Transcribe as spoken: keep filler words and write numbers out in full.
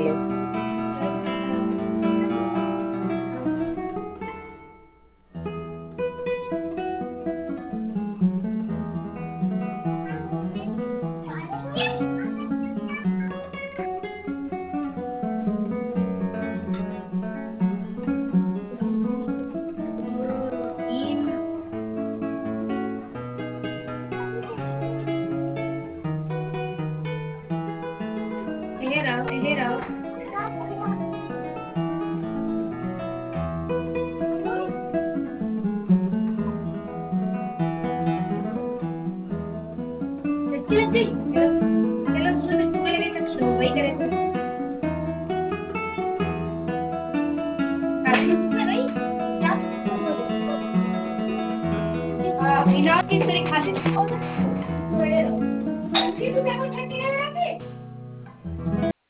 हे राव हे राव त्याला दुसरं वगैरे कसं बाई करायचं बिना किसी खाते